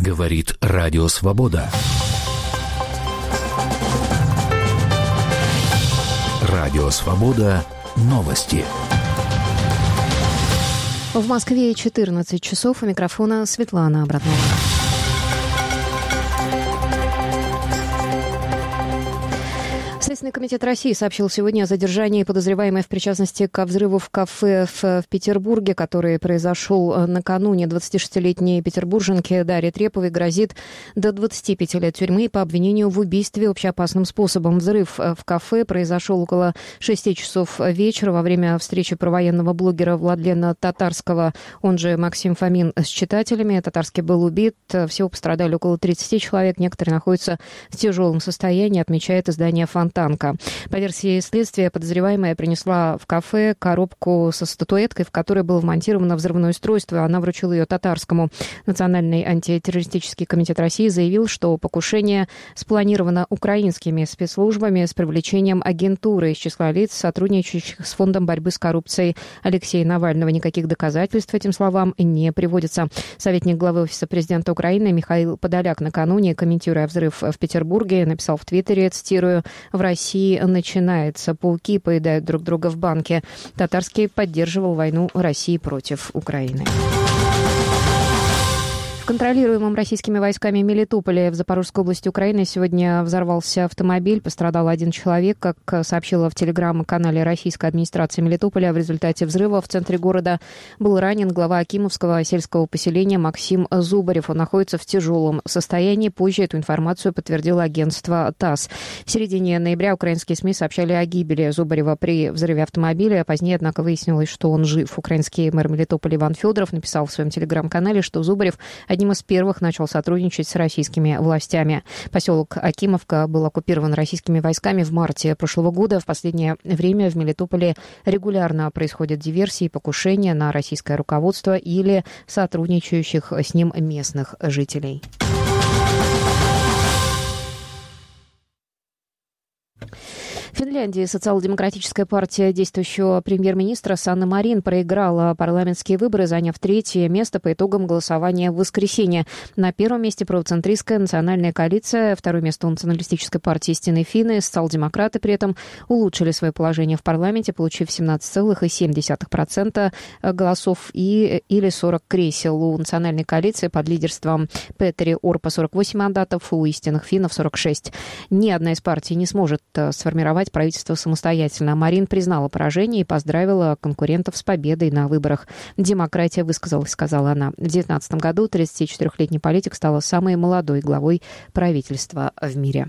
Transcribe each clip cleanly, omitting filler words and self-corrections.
Говорит Радио Свобода. Радио Свобода. Новости. В Москве 14 часов. У микрофона Светлана Абратнова. Следственный комитет России сообщил сегодня о задержании подозреваемой в причастности к взрыву в кафе в Петербурге, который произошел накануне. 26-летней петербурженке Дарье Треповой грозит до 25 лет тюрьмы по обвинению в убийстве общеопасным способом. Взрыв в кафе произошел около 6 часов вечера во время встречи провоенного блогера Владлена Татарского, он же Максим Фомин, с читателями. Татарский был убит. Всего пострадали около 30 человек. Некоторые находятся в тяжелом состоянии, отмечает издание «Фонтанка». По версии следствия, подозреваемая принесла в кафе коробку со статуэткой, в которой было вмонтировано взрывное устройство. Она вручила ее Татарскому. Национальный антитеррористический комитет России заявил, что покушение спланировано украинскими спецслужбами с привлечением агентуры из числа лиц, сотрудничающих с Фондом борьбы с коррупцией Алексея Навального. Никаких доказательств этим словам не приводится. Советник главы Офиса президента Украины Михаил Подоляк накануне, комментируя взрыв в Петербурге, написал в Твиттере, цитирую: «В России начинается. Пауки поедают друг друга в банке». Татарский поддерживал войну России против Украины. В контролируемом российскими войсками Мелитополе в Запорожской области Украины сегодня взорвался автомобиль. Пострадал один человек, как сообщила в телеграм-канале российской администрации Мелитополя. В результате взрыва в центре города был ранен глава Акимовского сельского поселения Максим Зубарев. Он находится в тяжелом состоянии. Позже эту информацию подтвердило агентство ТАСС. В середине ноября украинские СМИ сообщали о гибели Зубарева при взрыве автомобиля. Позднее, однако, выяснилось, что он жив. Украинский мэр Мелитополя Иван Федоров написал в своем телеграм-канале, что Зубарев одним из первых начал сотрудничать с российскими властями. Поселок Акимовка был оккупирован российскими войсками в марте прошлого года. В последнее время в Мелитополе регулярно происходят диверсии и покушения на российское руководство или сотрудничающих с ним местных жителей. В Финляндии социал-демократическая партия действующего премьер-министра Санны Марин проиграла парламентские выборы, заняв 3-е место по итогам голосования в воскресенье. На первом месте правоцентристская национальная коалиция, второе место у националистической партии «Истинные финны». Социал-демократы при этом улучшили свое положение в парламенте, получив 17,7% голосов или 40 кресел. У национальной коалиции под лидерством Петери Орпа 48 мандатов, у «Истинных финнов» 46. Ни одна из партий не сможет сформировать правительство самостоятельно. Марин признала поражение и поздравила конкурентов с победой на выборах. «Демократия высказалась», — сказала она. В 2019 году 34-летний политик стала самой молодой главой правительства в мире.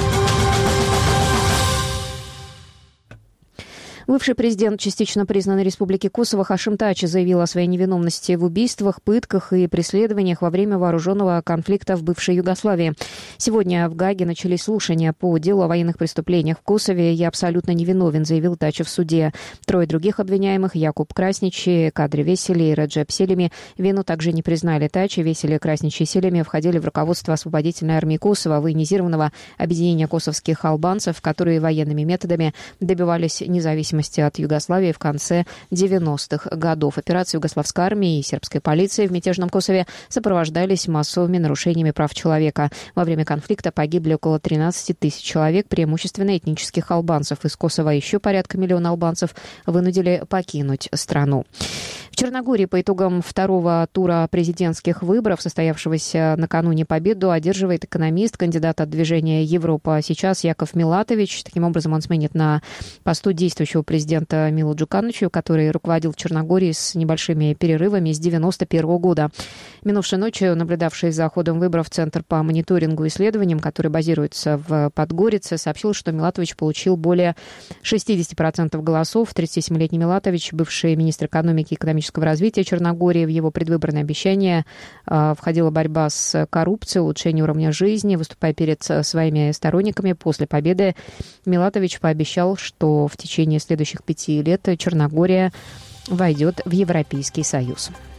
Бывший президент частично признанной Республики Косово Хашим Тачи заявил о своей невиновности в убийствах, пытках и преследованиях во время вооруженного конфликта в бывшей Югославии. Сегодня в Гааге начались слушания по делу о военных преступлениях в Косове. «Я абсолютно невиновен», — заявил Тачи в суде. 3 других обвиняемых — Якуб Краснич, Кадри Весели и Реджеп Селими — вину также не признали. Тачи, Весели, Краснич и Селими входили в руководство освободительной армии Косово, военизированного объединения косовских албанцев, которые военными методами добивались независимости от Югославии в конце 90-х годов. Операции югославской армии и сербской полиции в мятежном Косове сопровождались массовыми нарушениями прав человека. Во время конфликта погибли около 13 тысяч человек, преимущественно этнических албанцев. Из Косово еще порядка миллиона албанцев вынудили покинуть страну. В Черногории по итогам второго тура президентских выборов, состоявшегося накануне, победу одерживает экономист, кандидат от движения «Европа сейчас» Яков Милатович. Таким образом, он сменит на посту действующего президента Милу Джукановича, который руководил в Черногории с небольшими перерывами с 1991 года. Минувшей ночью наблюдавший за ходом выборов Центр по мониторингу и исследованиям, который базируется в Подгорице, сообщил, что Милатович получил более 60% голосов. 37-летний Милатович, бывший министр экономики и экономического развития Черногории, в его предвыборное обещание входила борьба с коррупцией, улучшение уровня жизни. Выступая перед своими сторонниками после победы, Милатович пообещал, что в течение следующих 5 лет Черногория войдет в Европейский Союз.